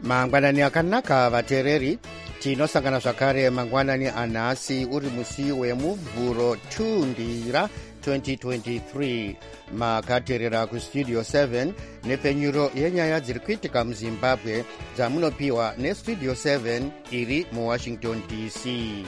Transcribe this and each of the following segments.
mangwanani akanaka vateereri, tinosangana zvakare mangwanani anhasi uri musi wemuvhuro 2 ndira 2023. makateerera kustudio 7 nepfenyuro yenyaya dziri kuitika muzimbabwe dzamunopiwa nestudio 7 iri muwashington dc.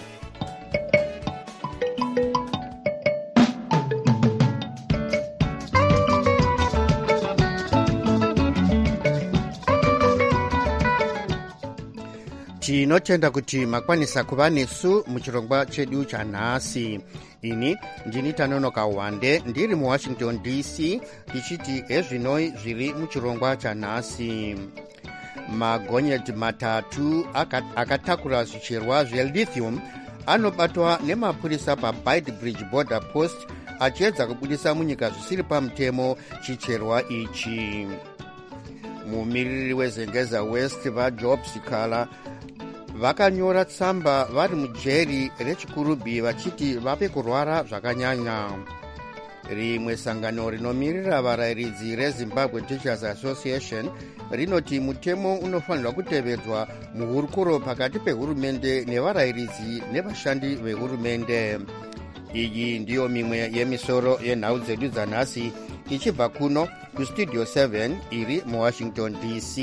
tinotenda kuti makwanisa kuva nesu muchirongwa chedu chanhasi. ini ndini Tanonoka Wande ndiri muwashington dc tichiti ezvinoi zviri muchirongwa chanhasi. magonyeti matatu akatakura zvicherwa zvelithium anobatwa nemapurisa paBeitbridge border post achiedza kubudisa munyika zvisiri pamutemo chicherwa ichi. mumiriri wezengeza west vajob sikala vakanyora tsamba vari mujeri rechikurubi vachiti vape kurwara zvakanyanya. rimwe sangano rinomirira varayiridzi rezimbabwe teachers association rinoti mutemo unofanirwa kutevedzwa muhurukuro pakati pehurumende nevarayiridzi nevashandi vehurumende. iyi ndiyo mimwe yemisoro yenhau dzedu dzanhasi ichibva kuno kustudio 7 iri muwashington dc.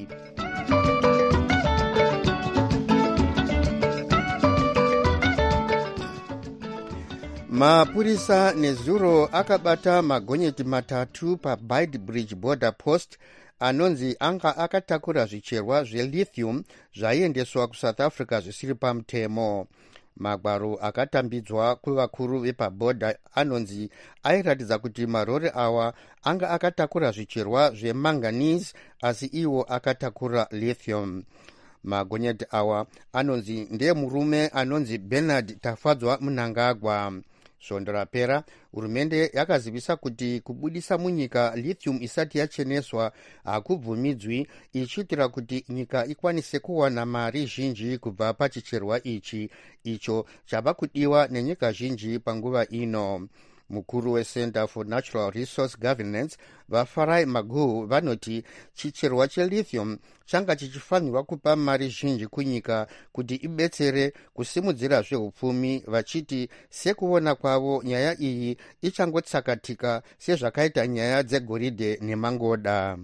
mapurisa nezuro akabata magonyeti matatu paBeitbridge border post anonzi anga akatakura zvicherwa zvelithium zvaiendeswa kusouth africa zvisiri pamutemo. magwaro akatambidzwa kuvakuru vepabhodha anonzi airatidza kuti marori awa anga akatakura zvicherwa zvemanganese asi iwo akatakura lithium. magonyeti awa anonzi ndeemurume anonzi Bernard Tafadzwa Mnangagwa. svondo rapera hurumende yakazivisa kuti kubudisa munyika lithium isati yacheneswa hakubvumidzwi, ichiitira kuti nyika ikwanise kuwana mari zhinji kubva pachicherwa ichi icho chava kudiwa nenyika zhinji panguva ino. mukuru weCenter for Natural Resource Governance vaFarai Maguhu vanoti chicherwa chelithium changa chichifanirwa kupa mari zhinji kunyika kuti ibetsere kusimudzira zvehupfumi, vachiti sekuona kwavo nyaya iyi ichangotsakatika sezvakaita nyaya dzegoridhe nemangoda.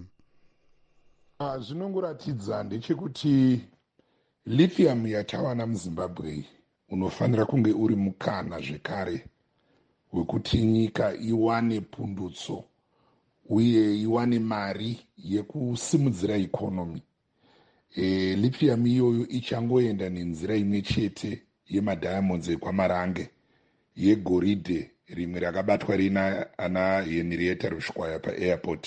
zvinongoratidza ndechekuti lithium yatawana muzimbabwe unofanira kunge uri mukana zvekare wekuti nyika iwane pundutso uye iwane mari yekusimudzira ikonomi. lithium iyoyo ichangoenda nenzira imwe chete yemadiamonds ekwamarange, yegoridhe rimwe rakabatwa rina ana Henrietta Rushwaya paairport.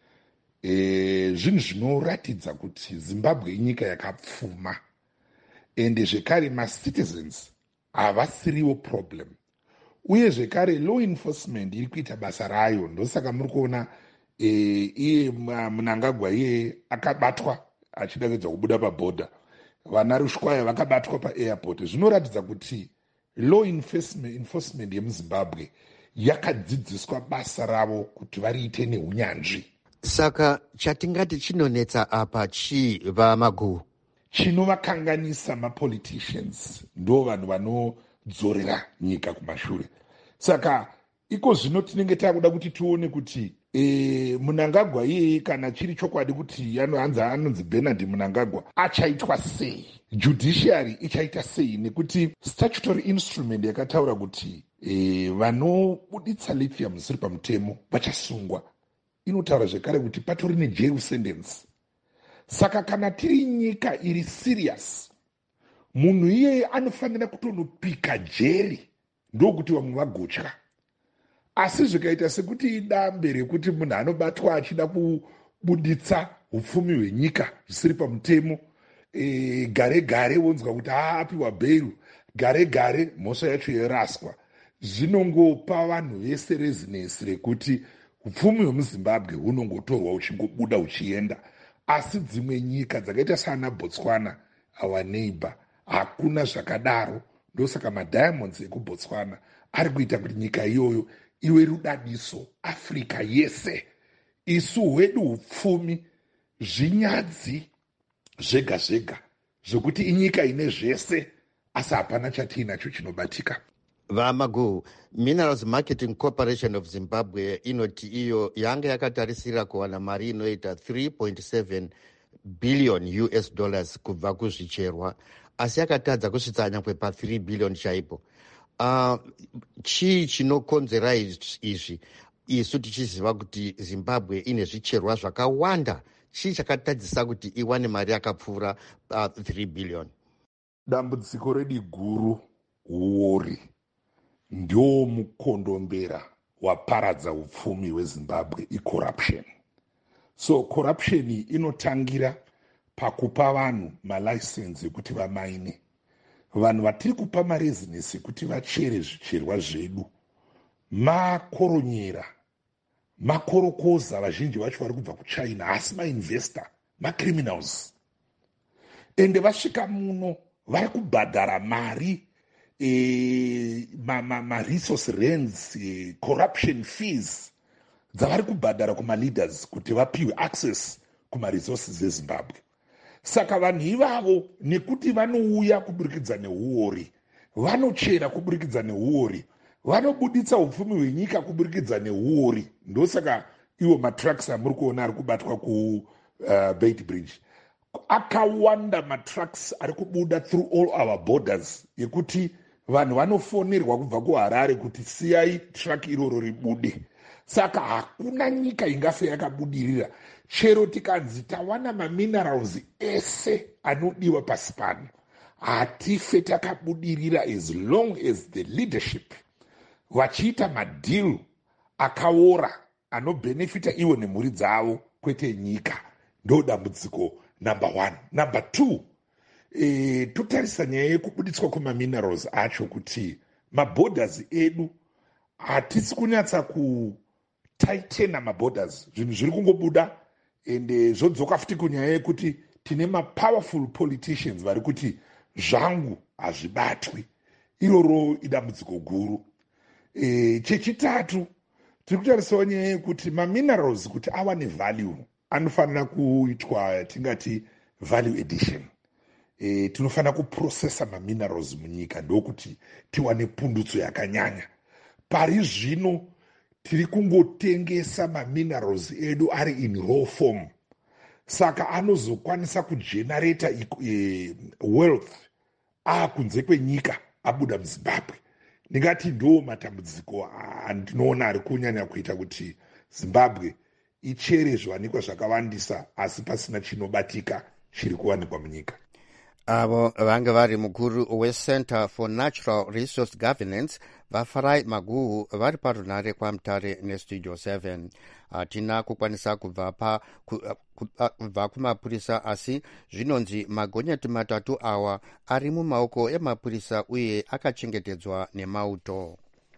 zvinhu zvinoratidza kuti zimbabwe inyika yakapfuma ende zvekare macitizens havasiriwo problem, uye zvekare law enforcement iri kuita basa rayo. ndosaka muri kuona iye Mnangagwa iye akabatwa achida kuedza kubuda pabhodha, vana Rushwaya vakabatwa paairport. zvinoratidza kuti law enforcement yemuzimbabwe yakadzidziswa basa ravo kuti variite neunyanzvi. saka chatingati chinonetsa apa chiva Maguhu? chinovakanganisa mapoliticians ndo vanhu vanodzorera nyika kumashure. saka iko zvino tinenge takuda kuti tione kuti Mnangagwa iyeye kana chiri chokwadi kuti anonzi Bernard Mnangagwa achaitwa sei, judiciary ichaita sei, nekuti statutory instrument yakataura kuti vanobuditsa lithium zvisiri pamutemo vachasungwa. inotaura zvekare kuti patori nejail sentence. saka kana tiri nyika iri serious, munhu iyeye anofanira kutonopika jeri ndokuti vamwe vagotya. asi zvikaita sekuti idambe rekuti munhu anobatwa achida kubuditsa upfumi hwenyika zvisiri pamutemo, gare gare wonzwa kuti aapiwa bheiru, gare gare mhosva yacho yoraswa, zvinongopa vanhu vese rezinesi rekuti upfumi hwemuzimbabwe hunongotorwa uchingobuda uchienda. asi dzimwe nyika dzakaita sana Botswana, our neighbor, hakuna zvakadaro. ndosaka madiamonds ekubotswana ari kuita kuti nyika iyoyo iwe rudadiso Afrika yese. isu hwedu upfumi zvinyadzi zvega zvega zvokuti inyika ine zvese asi hapana chatiinacho chinobatika. Vamagu, Minerals Marketing Corporation of Zimbabwe inoti iyo yanga yakatarisira kuwana mari inoita 3.7 billion US dollars kubva kuzvicherwa, asi yakatadza kusvitsa nyangwe pa 3 billion chaipo. Chii chinokonzera izvi? Isu tichiziva kuti Zimbabwe ine zvicherwa zvakawanda. Chii chakatadzisa kuti iwane mari yakapfuura 3 billion? Dambudziko redu guru uori ndio mukondombera waparadza upfumi hweZimbabwe icorruption. So corruption inotangira pakupa vanhu malicense ekuti vamaine. Vanhu vatiri kupa marezinesi kuti vachere zvicherwa zvedu makoronyera, makorokoza, vazhinji vacho vari kubva kuChina, asi mainvestor, macriminals. Ende vasvika muno vari kubhadhara mari, resource rents, corruption fees dzavari kubhadhara kumaleaders kuti vapiwe access kumaresources eZimbabwe. Saka vanhu ivavo nekuti vanouya kuburikidza neuori, vanochera kuburikidza neuori, vanobuditsa upfumi hwenyika kuburikidza neuori. Ndosaka iwo matrucks amuri kuona ari kubatwa kuBeit Bridge. Akawanda matrucks ari kubuda through all our borders yekuti vanhu vanofonerwa kubva kuHarare kuti siyai truck iroro ribude. Saka hakuna nyika ingafe yakabudirira chero tikanzi tawana maminerals ese anodiwa pasi pano. Hatife takabudirira as long as the leadership vachiita madeal akaora anobenefita iwo nemhuri dzavo kwete nyika. Ndo dambudziko number 1. Number 2, totarisa nyaya yekubuditswa kwemaminerals acho kuti maborders edu hatisi kunyatsa kutaitena maborders. Zvinhu zviri kungobuda ende zvodzoka futi kunyaya yekuti tine mapowerful politicians vari kuti zvangu hazvibatwi. Iroro idambudziko guru. Chechitatu, tiri kutarisawo nyaya yekuti maminerals kuti awane value anofanira kuitwa tingati value addition. Tinofanira kuprocessa maminerals munyika ndokuti tiwane pundutso yakanyanya. Pari zvino tiri kungotengesa maminerals edu ari in raw form. Saka anozokwanisa kugenerata wealth kunze kwenyika abuda muZimbabwe. Ndingati ndo matambudziko andinoona ari kunyanya kuita kuti Zimbabwe ichere zviwanikwa zvakawandisa asi pasina chinobatika chiri kuwanikwa munyika. Avo vange vari mukuru weCenter for Natural Resource Governance vaFarai Maguhu vari parunare kwaMutare neStudio 7. Hatina kukwanisa kubva kumapurisa, asi zvinonzi magonyeti matatu awa ari mumaoko emapurisa uye akachengetedzwa nemauto.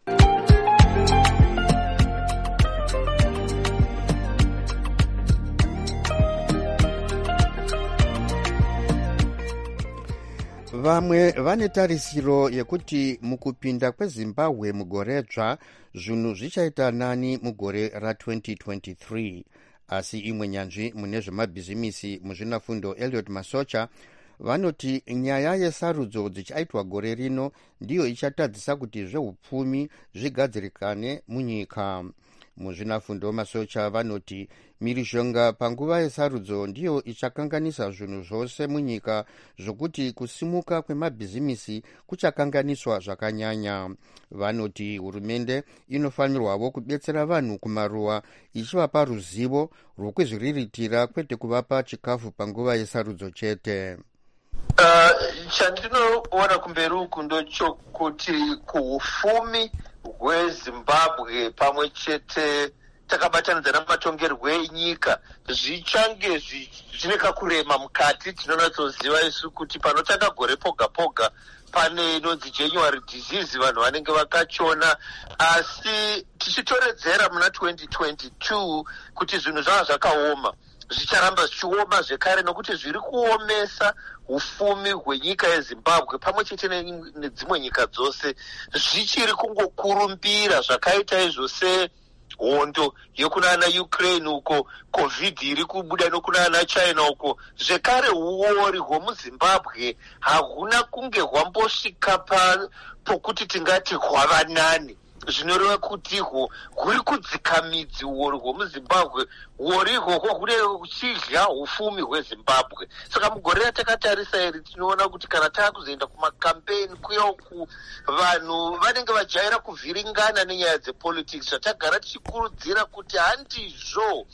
Vamwe vane tarisiro yekuti mukupinda kweZimbabwe mugore dzva zvinhu zvichaita nani mugore ra2023. Asi imwe nyanzvi mune zvemabhizimisi muzvinafundo Elliot Masocha vanoti nyaya yesarudzo dzichaitwa gore rino ndiyo ichatadzisa kuti zveupfumi zvigadzirikane munyika. Muzvinafundo Masocha vanoti mhirizhonga panguva yesarudzo ndiyo ichakanganisa zvinhu zvose munyika, zvokuti kusimuka kwemabhizimisi kuchakanganiswa zvakanyanya. Vanoti hurumende inofanirwavo kudetsera vanhu kumaruwa ichivapa ruzivo rwokuzviriritira kwete kuvapa chikafu panguva yesarudzo chete. Chandinoona kumberi uku ndochokuti kuufumi hweZimbabwe pamwe chete takabatanidza namatongerwo enyika zvichange zvine kakurema mukati. Tinonatsoziva isu kuti panotanga gore poga poga pane inonzi January disease, vanhu vanenge vakachona, asi tichitoredzera muna 2022 kuti zvinhu zvava zvakaoma, zvicharamba zvichioma zvekare nokuti zviri kuomesa ufumi hwenyika yeZimbabwe pamwe chete nedzimwe nyika dzose. Zvichiri kungokurumbira zvakaita izvo hondo yekunana Ukraine uko, COVID iri kubuda nokunana China uko, zvekare uori hwemuZimbabwe hahuna kunge hwambosvika pokuti tingati hwava nani. Zvinoreva kuti huri kudzika midzi uori hwemuZimbabwe. Uori ihwohwo huri huchidya ufumi hweZimbabwe. Saka mugore ratakatarisa iri tinoona kuti kana taakuzoenda kumakampeni kuya uku, vanhu vanenge vajaira kuvhiringana nenyaya dzepolitics, zvatagara tichikurudzira kuti handizvo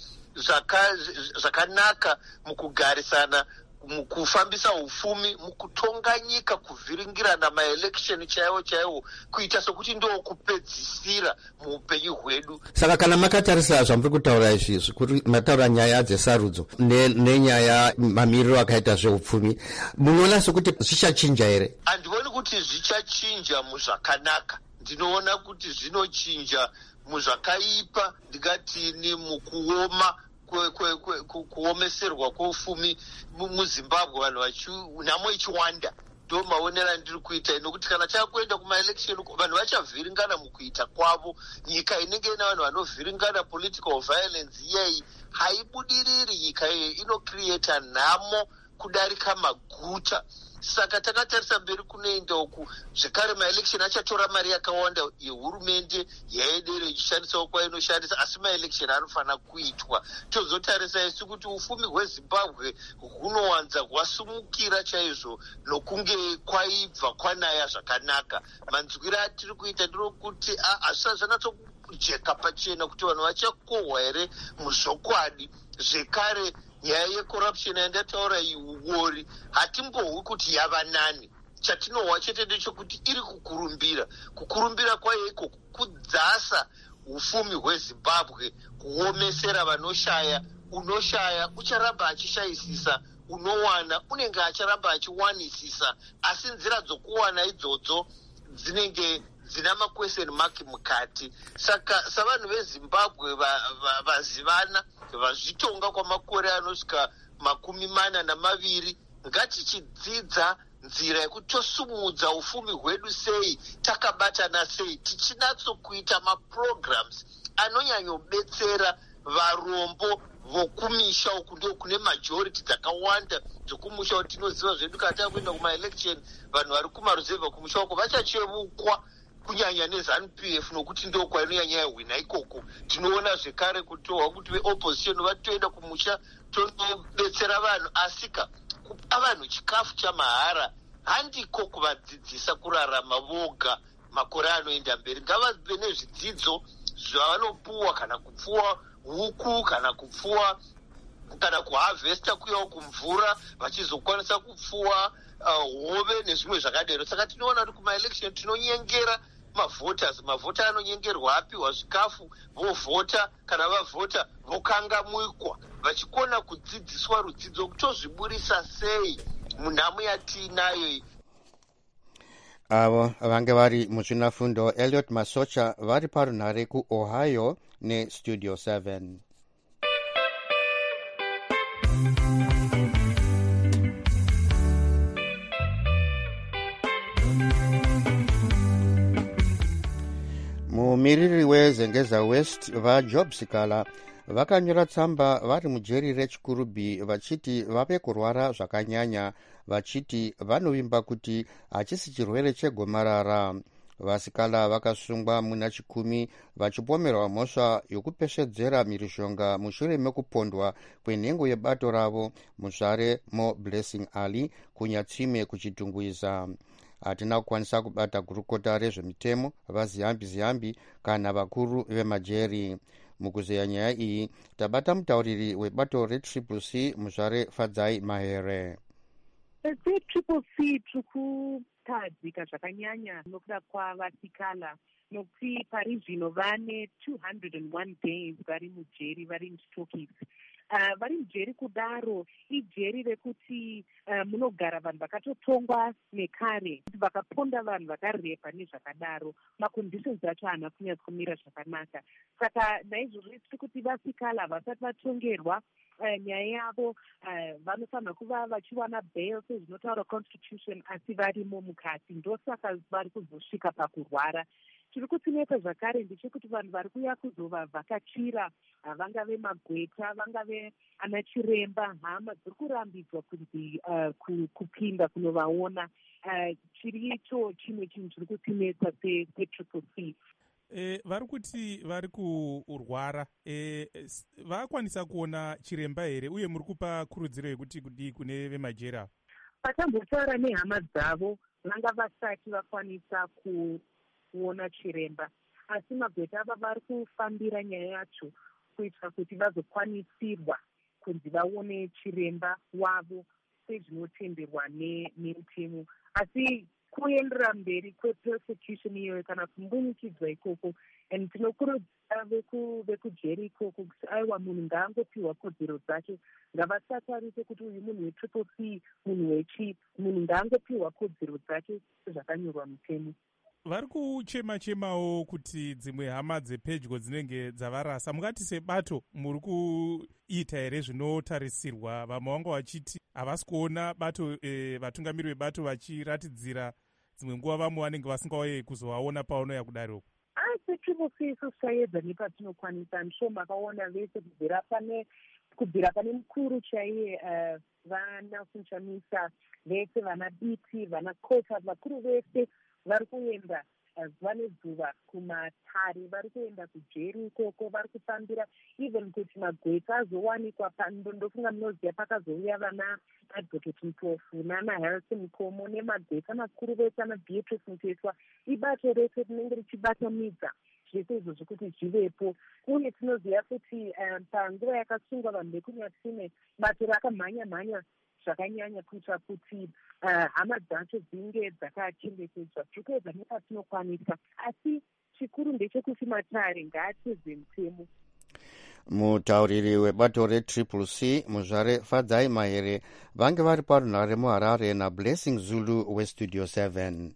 zvakanaka mukugarisana, mukufambisa ufumi, mukutonga nyika, kuvhiringirana maelection chaiwo kuita sokuti ndo kupedzisira muupenyu hwedu. Saka kana makatarisa zvamuri kutaura izvi, kuti mataura nyaya dzesarudzo nenyaya mamiriro akaita zveupfumi, munoona sokuti zvichachinja here? Handioni kuti zvichachinja muzvakanaka. Ndinoona kuti zvinochinja muzvakaipa, ndingatini mukuoma kuomeserwa kweufumi muZimbabwe, vanhu nhamo ichiwanda. Ndo maonera ndiri kuita, nokuti kana takuenda kumaelection vanhu vachavhiringana mukuita kwavo. Nyika inenge ina vanhu vanovhiringana, political violence iyeyi haibudiriri. Nyika iyoyi inocreata nhamo kudarika maguta. Saka takatarisa mberi kunoenda uku, zvekare maelection achatora mari yakawanda yehurumende yaidero ichishandisawo kwainoshandisa, asi maelection anofanira kuitwa. Tozotarisa isi kuti ufumi hweZimbabwe hunowanza hwasumukira chaizvo nokunge kwaibva kwanaya zvakanaka. Manzwiro atiri kuita nderokuti hazvisati zvanyatsojeka pachena kuti vanhu vachakohwa here muzvokwadi. Zvekare nyaya yecorruption yandataura iuori hatimbohwi kuti yava nani. Chatinohwa chete ndechekuti iri kukurumbira kwayo iko kudzasa ufumi hweZimbabwe, kuomesera vanoshaya. Unoshaya ucharamba achishayisisa, unowana unenge acharamba achiwanisisa, asi nzira dzokuwana idzodzo dzinenge dzina ma-question mark mukati. Saka savanhu veZimbabwe vazivana, vazvitonga kwamakore anosvika 42, ngatichidzidza nzira yekuti tosumudza ufumi hwedu sei, takabatana sei, tichinatsokuita maprograms anonyanyobetsera varombo vokumisha uku. Ndio kune majority dzakawanda dzokumusha uku. Tinoziva zvedu kana takuenda kumaelection, vanhu vari kumaruzevha kumusha uko vachachevukwa kunyanya neZANU-PF, nokuti ndo kwainonyanya yahwina ikoko. Tinoona zvekare kutohwa kuti veopposition vatoenda kumusha tonobetsera vanhu, asika kupa vanhu chikafu chamahara handiko kuvadzidzisa kurarama voga makore anoenda mberi. Ngavave nezvidzidzo zvavanopuwa, kana kupfuwa huku, kana kupfuwa, kana kuhavhesta kuyawo kumvura, vachizokwanisa kupfuwa hove nezvimwe zvakadero. Saka tinoona kuti kumaelection tinonyengera mavhota anonyengerwa apiwa zvikafu, vovhota, kana vavhota vokangamukwa, vachikona kudzidziswa rudzidzo kutozviburisa sei munhamo yatiinayo iyi. Avo vange vari muzvinafundo Elliot Masocha vari parunhare kuOhio neStudio 7. Mumiriri weZengeza West vaJob Sikala vakanyora tsamba vari mujeri reChikurubi vachiti vave kurwara zvakanyanya, vachiti vanovimba kuti hachisi chirwere chegomarara. Vasikala vakasungwa muna 10 vachipomerwa mhosva yokupeshedzera mhirizhonga mushure mekupondwa kwenhengo yebato ravo muzvare moBlessing Ali kunyatsime kuchitungwiza. Hatina kukwanisa kubata gurukota rezvemitemo vaZiyambi kana vakuru vemajeri. Mukuzeya nyaya iyi tabata mutauriri webato reCCC muzvare Fadzai Mahere. seCCC tiri kutadzika zvakanyanya nokuda kwavasikala, nokuti pari zvino vane 201 days vari mujeri, vari muchitokisi. Vari mujeri kudaro ijeri rekuti munogara vanhu vakatotongwa nekare, kuti vakaponda vanhu vakarepa nezvakadaro, maconditions acho haana kunyatsokumira zvakanaka. Saka naizvozvo tiri kuti vasikala vasati vatongerwa nyaya yavo vanofanira kuva vachiwana bail sezvinotaura constitution, asi varimo mukati. Ndosaka vari kuzosvika pakurwara. Tiri kutinetsa zvakare ndechekuti vanhu vari kuuya kuzovavhakachira, vangave magweta, vangave ana chiremba, hama dziri kurambidzwa kunzi kupinda kunovaona. Chiri icho chimwe chinhu chiri kutinetsa seTriple C. Vari kuti vari kurwara, vakwanisa kuona chiremba here, uye muri kupa kurudziro yekuti kudii kune vemajera? Vatambotaura nehama dzavo vanga vasati vakwanisa kuona chiremba, asi magweta ava vari kufambira nyaya yacho kuitira kuti vazokwanisirwa kunzi vaone chiremba wavo sezvinotenderwa nemutemo. Asi kuendera mberi kwepersecution iyoyo kana kumbunikidzwa ikoko, and tinokurudzira vekujeri ikoko kuti aiwa munhu ngaangopiwa kodzero dzacho, ngavasatarise kuti uyu munhu weTriple C, munhu ngaangopiwa kodzero dzacho sezvakanyorwa mutemo. Vari kuchema-chemawo kuti dzimwe hama dzepedyo dzinenge dzavarasa. Mungati sebato muri kuita here zvinotarisirwa? Vamwe vanga vachiti havasi kuona bato, vatungamiri vebato vachiratidzira dzimwe nguva vamwe vanenge vasingauye kuzovaona paunoya kudaroko. seTriple C isu tichaedza nepatinokwanisa. Ndisho makaona vese kubvira pane mukuru chaiye vaNelson Chamisa, vese vana biti, vana Kota, vakuru vese vari kuenda zuva nezuva kumatare, vari kuenda kujeri ikoko, vari kufambira even kuti magweta azowanikwa pandofunga munoziva pakazouya vana Advocate Mpofu nana Harrison Mkomo nemagweta makuru vese ana Beatrice Mtetwa. Ibato rese rinenge richibatanidza zvese izvozvo kuti zvivepo, uye tinoziva kuti panguva yakasungwa vanhu vekunyatime bato rakamhanya zvakanyanya kuitira kuti hama dzacho dzinge dzakachengetedzwa. Tiri kuedza nepatinokwanisa, asi chikuru ndechekuti matare ngaatedze mutemo. Mutauriri webato reTriple C Muzvare Fadzai Mahere vange vari parunhare muHarare naBlessing Zulu weStudio 7.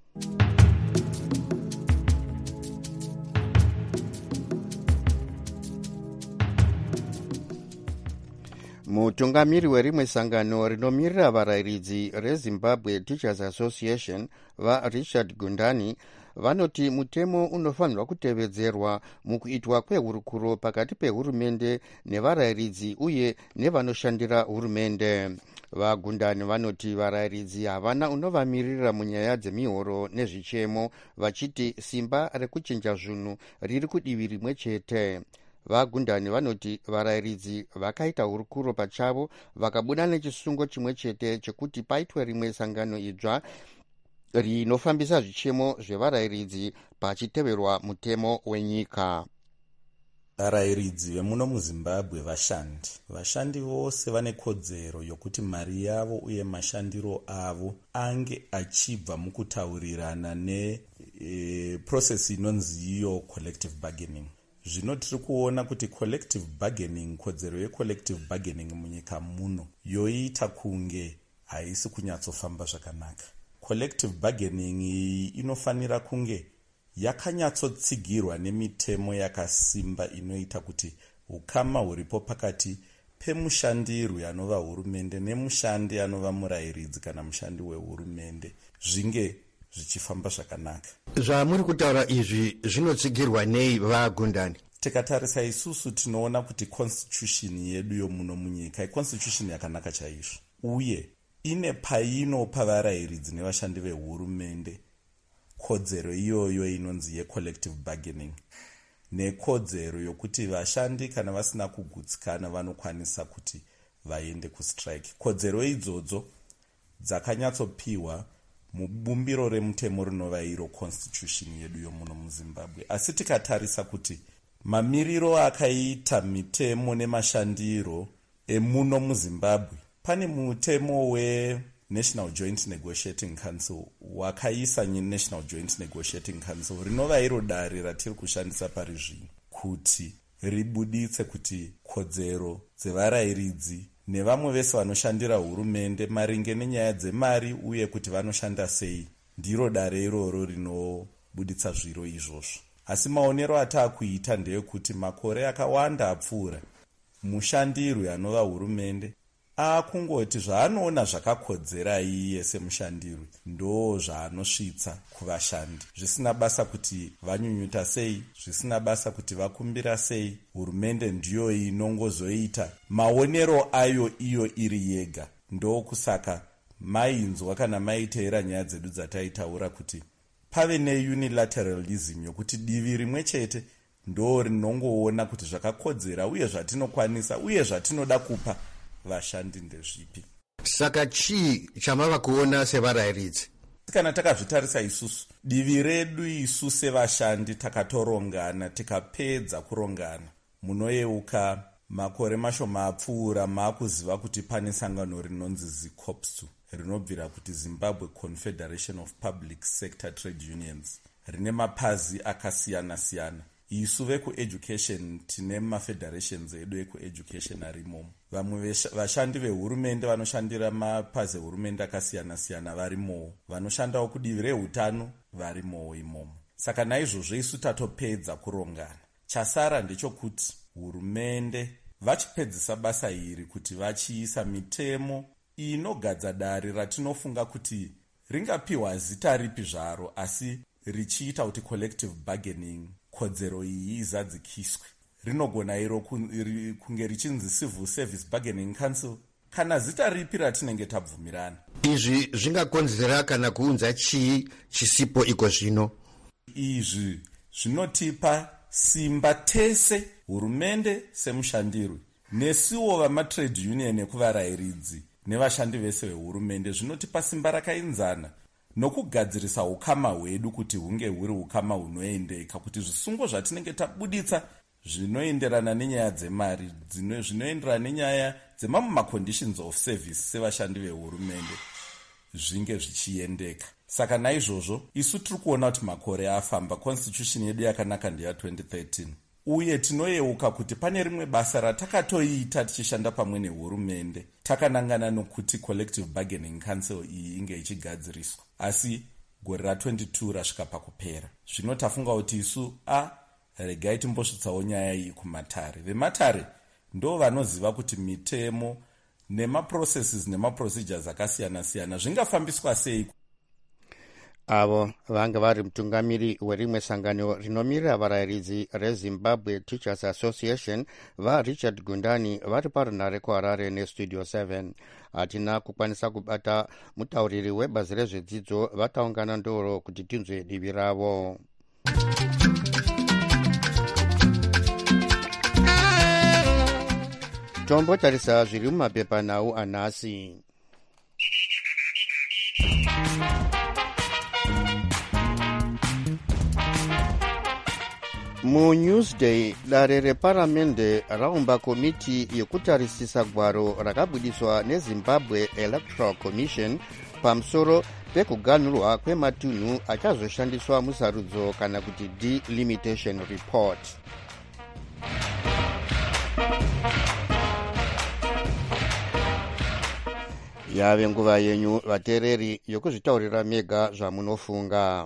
Mutungamiri werimwe sangano rinomirira varayiridzi reZimbabwe Teachers Association vaRichard Gundani vanoti mutemo unofanirwa kutevedzerwa mukuitwa kwehurukuro pakati pehurumende nevarayiridzi uye nevanoshandira hurumende. VaGundani vanoti varayiridzi havana unovamirira munyaya dzemihoro nezvichemo, vachiti simba rekuchinja zvinhu riri kudivi rimwe chete. VaGundani vanoti varayiridzi vakaita hurukuro pachavo vakabuda nechisungo chimwe chete chekuti paitwe rimwe sangano idzva rinofambisa zvichemo zvevarayiridzi pachiteverwa mutemo wenyika. Varayiridzi vemuno muZimbabwe vashandi vose vane kodzero yokuti mari yavo uye mashandiro avo ange achibva mukutaurirana neprocess inonzi iyo collective bargaining. Zvino tiri kuona kuti kodzero yecollective bargaining munyika muno yoita kunge haisi kunyatsofamba zvakanaka. Collective bargaining inofanira kunge yakanyatsotsigirwa nemitemo yakasimba inoita kuti ukama huripo pakati pemushandirwi anova hurumende nemushandi anova murayiridzi kana mushandi wehurumende zvinge zvichifamba zvakanaka. Zvamuri kutaura izvi zvinotsigirwa nei vaGundani? Tikatarisa isusu tinoona kuti constitution yedu yomuno munyika constitution yakanaka chaizvo, uye ine painopa varayiridzi nevashandi vehurumende kodzero iyoyo inonzi yecollective bargaining, nekodzero yokuti vashandi kana vasina kugutsikana vanokwanisa kuti vaende kustrike. Kodzero idzodzo dzakanyatsopiwa mubumbiro remutemo rinova iro constitution yedu yomuno muZimbabwe. Asi tikatarisa kuti mamiriro akaita mitemo nemashandiro emuno muZimbabwe, pane mutemo weNational Joint Negotiating Council wakaisa National Joint Negotiating Council rinova iro dare ratiri kushandisa pari zvino kuti ribuditse kuti kodzero dzevarayiridzi nevamwe vese vanoshandira hurumende maringe nenyaya dzemari uye kuti vanoshanda sei, ndiro dare iroro rinobuditsa zviro izvozvo. Asi maonero ataakuita ndeyekuti makore akawanda apfuura, mushandirwi anova hurumende akungoti zvaanoona zvakakodzera iye semushandirwi ndo zvaanosvitsa kuvashandi, zvisina basa kuti vanyunyuta sei, zvisina basa kuti vakumbira sei. Hurumende ndiyo inongozoita maonero ayo iyo iri yega. Ndokusaka mainzwa kana maiteera nyaya dzedu dzataitaura kuti pave neunilateralism yokuti divi rimwe chete ndo rinongoona kuti zvakakodzera uye zvatinokwanisa uye zvatinoda kupa vashandi ndezvipi. Saka chii chamava kuona sevarayiridzi? Kana takazvitarisa isusu, divi redu isu sevashandi takatorongana, tikapedza kurongana, munoyeuka makore mashoma apfuura maakuziva kuti pane sangano rinonzi ZICOPSU rinobvira kuti Zimbabwe Confederation of Public Sector Trade Unions, rine mapazi akasiyana-siyana. Isu vekueducation tine mafederations edu ekueducation arimomo. Vamwe vashandi vehurumende vanoshandira mapazi ehurumende akasiyana-siyana varimowo, vanoshandawo kudivi rehutano varimowo imomo. Saka naizvozvo isu tatopedza kurongana. Chasara ndechokuti hurumende vachipedzisa basa iri kuti vachiisa mitemo inogadza dare ratinofunga kuti ringapiwa zita ripi zvaro, asi richiita kuti collective bargaining kodzero iyi izadzikiswe. Rinogona iro kunge richinzi Civil Service Bargaining Council kana zita ripi ratinenge tabvumirana. Izvi zvingakonzera kana kuunza chii chisipo iko zvino? Izvi zvinotipa simba tese, hurumende semushandirwi nesuwo vamatrade union ekuvarayiridzi nevashandi vese vehurumende, zvinotipa simba rakainzana nokugadzirisa ukama hwedu kuti hunge huri ukama hunoendeka, kuti zvisungo zvatinenge tabuditsa zvinoenderana nenyaya dzemari, zvinoenderana nenyaya dzemaconditions of service sevashandi vehurumende zvinge zvichiendeka. Saka naizvozvo isu tiri kuona kuti makore afamba, constitution yedu yakanaka ndeya 2013, uye tinoyeuka kuti pane rimwe basa ratakatoita tichishanda pamwe nehurumende, takanangana nokuti collective bargaining council iyi inge ichigadziriswa, asi gore ra22 rasvika pakupera. Zvino tafunga kuti isu regai timbosvitsawo nyaya iyi kumatare. Vematare ndo vanoziva kuti mitemo nemaprocesses nemaprocedures akasiyana-siyana zvingafambiswa sei. Avo vanga vari mutungamiri werimwe sangano rinomirira varayiridzi reZimbabwe Teachers Association vaRichard Gundani vari parunhare kuHarare neStudio 7. Hatina kukwanisa kubata mutauriri webazi rezvedzidzo, vataungana ndoro kuti tinzwe divi ravo. Tombotarisa zviri mumapepanhau anhasi. MuNewsday, dare reparamende raumba komiti yekutarisisa gwaro rakabudiswa neZimbabwe Electoral Commission pamusoro pekuganhurwa kwematunhu achazoshandiswa musarudzo kana kuti delimitation report. Yave nguva yenyu vateereri yokuzvitaurira mega zvamunofunga.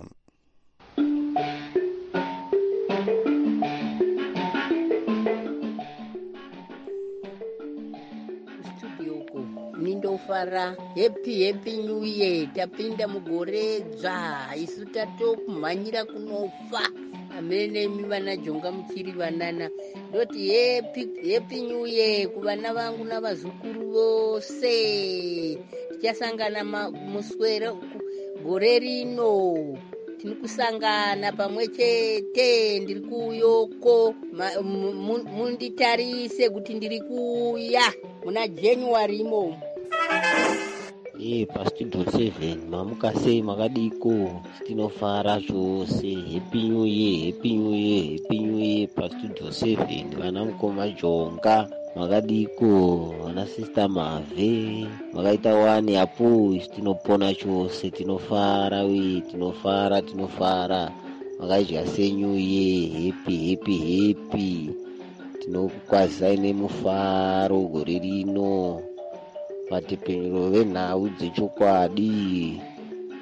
Mindofara happy new year, tapinda mugore dzva, isu tatokumhanyira kunofa. Amenemi vanajonga muchiri vanana ndoti happy new year kuvana vangu navazukuru vose. Tichasangana muswere gore rino, tiri kusangana pamwe chete. Ndiri kuyoko, munditarise kuti ndiri kuya muna January imo. Pastudio 7 mamuka sei makadiko, tinofara zvose. Happy new year, happy new year, happy new year. Pastudio 7 vana mukoma jonga makadiko, vana sister mave makaita wani apo, tinopona chose, tinofara we, tinofara makaidya se new year. Happy tinokwazisai nemufaro gore rino. Vatepenero venhau dzechokwadi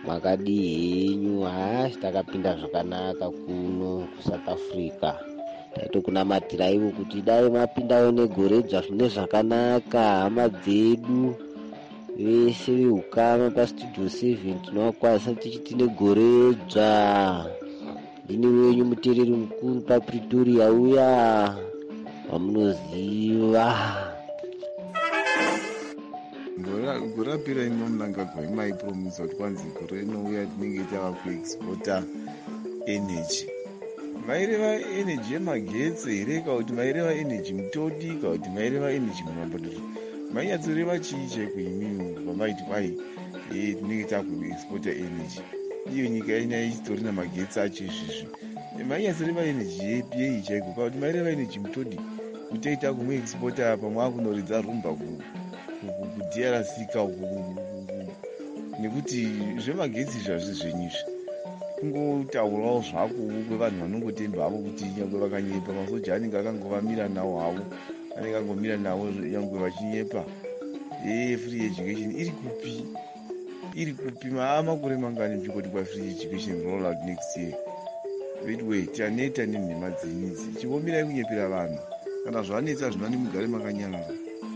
makadi henyu. Takapinda zvakanaka kuno kuSouth Africa. tatokunamatira ivo kuti dai mapindawo negoredzva zvine zvakanaka. Hama dzedu vese veukama pastudio 7 tinovakwazisa tichiti negoredzva. Ndini wenyu muteereri mukuru papretoria uya wamunoziva. Gore rapera ino Mnangagwa imaipromisa kuti kwanzi gore inouya tinenge tava kuexporta energy. Maireva energy yemagetsi here kana kuti maireva energy mutodi kana kuti maireva energy mumabhodhoro? Mainyatsoreva chii chaikuimini pamaiti kwai tinenge takuexporta energy? Iyo nyika ina ichitori namagetsi acho izvizvi. Mainyatsoreva energy yepi yei chaiko kana kuti maireva energy mutodi kutaita kumuexporta apa mwakunoridza rumba kudrc nekuti zvemagetsi zvazvi zvenyizvi kungotaurawo zvako kwevanhu vanongotemba havo kuti nyangwe vakanyepa masoja anenge akangovamira nawo havo anenge angomira nawo nyangwe vachinyepa. Free education iri kupi makore mangani mchikoti kwa free education roll out next year? Wait tianeta nenhema dzenidzi chimbomirai kunyepera vanhu kana zvanetsa zvinani mugare makanyarara.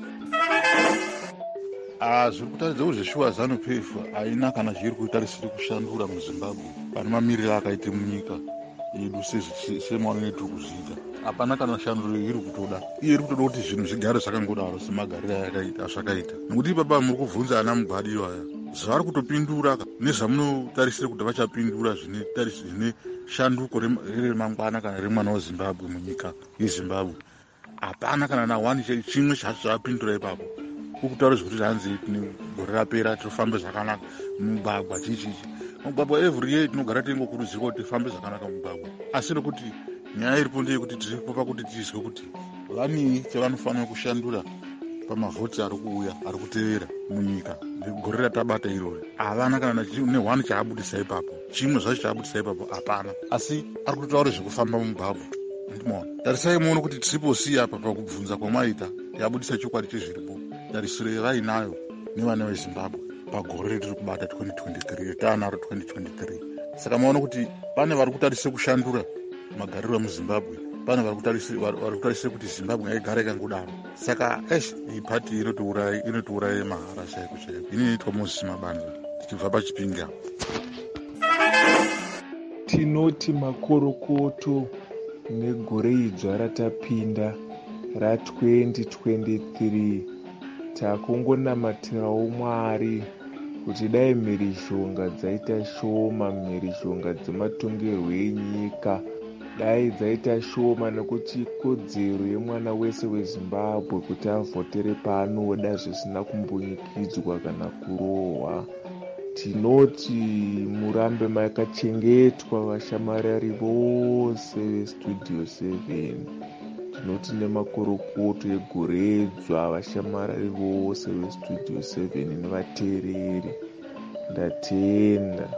Zviri kutaridza kuti zveshuwa ZANU-PF haina kana zviri kutarisira kushandura muZimbabwe pane mamiriro akaita munyika yedu semaonero tiri kuzviita. Hapana kana shanduro iri kutoda. Iye iri kutoda kuti zvinhu zvigare zvakangodaro semagariro azvakaita. Nokuti ipapa muri kubvunza ana Mugwadi ivaya zvavari kutopindura nezvamunotarisira kuti vachapindura zvine shanduko remangwana kana remwana weZimbabwe munyika yeZimbabwe. Hapana kana na1 chimwe zvapindura ipapo. Kukutaura zvekuti zvanzi gore rapera tofambe zvakanaka mugwagwa chichichi. Mugwagwa every year tinogara tingokurudzirwa kuti tifambe zvakanaka mugwagwa. Asi nekuti nyaya iripo ndeyekuti tiripo pakuti tizwe kuti vanii chavanofanira kushandura pamavhoti ari kuuya ari kutevera munyika. Gore ratabata irori havana kana ne1 chaabudisa ipapo. Chimwe zvacho chaabudisa ipapo hapana. Asi ari kutotaura zvekufamba mumugwagwa. Tarisai muone kuti tiriposiya apa pakubvunza kwamaita yabudisa chokwadi chezviripo. Tarisiro yevainayo nevana veZimbabwe pagore retiri kubata 2023 retaanaro 2023. Saka maona kuti pane vari kutarisira kushandura magariro emuZimbabwe, pane vari kutarisira kuti Zimbabwe ngaigare ikangodaro. Saka iyi pati inotiuraya mahara chaiko chaiko. Ini inoitwa Moses Mabandla tichibva paChipinge. Tinoti makorokoto negore idzva ratapinda ra2023 takungonamatirawo Mwari kuti dai mhirizhonga dzaita shoma, mhirizhonga dzematongerwo enyika dai dzaita shoma, nekuti kodzero yemwana wese weZimbabwe kuti avhotere paanoda zvisina kumbunyikidzwa kana kurohwa. Tinoti murambe makachengetwa vashamarari vose vestudio 7. Tinoti nemakorokoto egoredzva vashamarari vose vestudio 7 nevateereri. Ndatenda.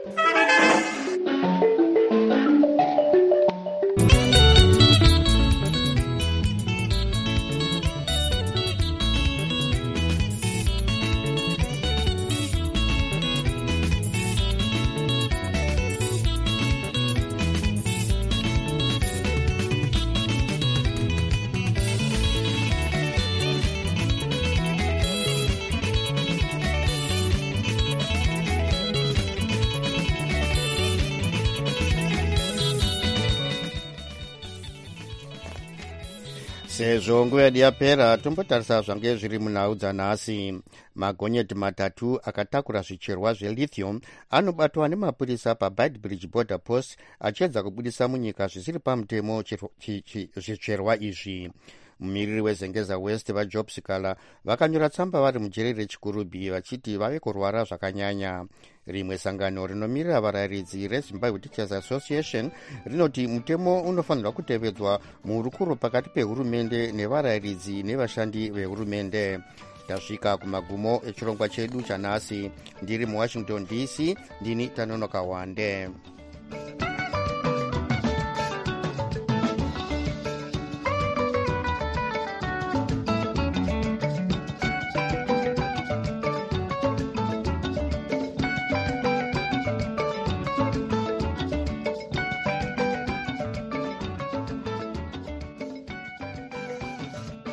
Sezvo nguva yedu yapera, tombotarisa zvange zviri munhau dzanhasi. Magonyeti matatu akatakura zvicherwa zvelithium anobatwa nemapurisa paBeitbridge border post achiedza kubudisa munyika zvisiri pamutemo zvicherwa izvi. Mumiriri weZengeza West vaJob Sikala vakanyora tsamba vari mujeri reChikurubi vachiti vave kurwara zvakanyanya. Rimwe sangano rinomirira varayiridzi reZimbabwe Teachers Association rinoti mutemo unofanirwa kutevedzwa muhurukuro pakati pehurumende nevarayiridzi nevashandi vehurumende. Tasvika kumagumo echirongwa chedu chanhasi. Ndiri muWashington DC, ndini Tanonoka Wande.